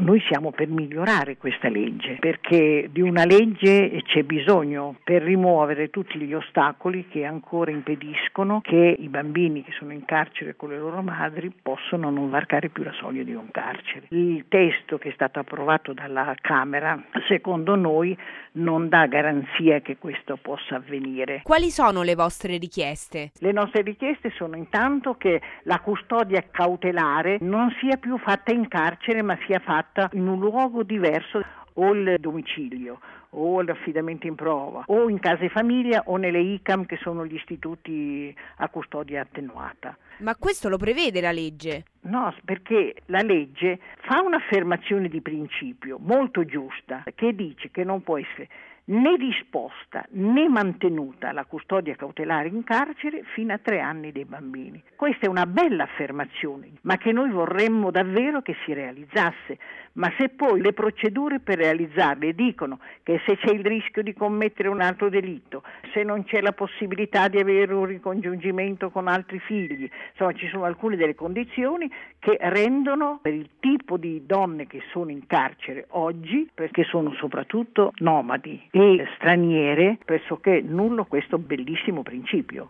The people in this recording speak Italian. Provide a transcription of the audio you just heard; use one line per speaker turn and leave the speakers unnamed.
noi siamo per migliorare questa legge, perché di una legge c'è bisogno per rimuovere tutti gli ostacoli che ancora impediscono che i bambini che sono in carcere con le loro madri possano non varcare più la soglia di un carcere. Il testo che è stato approvato dalla Camera, secondo noi, non dà garanzia che questo possa avvenire.
Quali sono le vostre richieste?
Le nostre richieste sono intanto che la custodia cautelare non sia più fatta in carcere, ma sia fatta in un luogo diverso, o il domicilio, o l'affidamento in prova, o in case famiglia, o nelle ICAM, che sono gli istituti a custodia attenuata.
Ma questo lo prevede la legge?
No, perché la legge fa un'affermazione di principio molto giusta, che dice che non può essere né disposta né mantenuta la custodia cautelare in carcere fino a 3 anni dei bambini. Questa è una bella affermazione, ma che noi vorremmo davvero che si realizzasse. Ma se poi le procedure per realizzarle dicono che se c'è il rischio di commettere un altro delitto, se non c'è la possibilità di avere un ricongiungimento con altri figli, insomma ci sono alcune delle condizioni che rendono, per il tipo di donne che sono in carcere oggi, perché sono soprattutto nomadi e straniere, pressoché nullo questo bellissimo principio.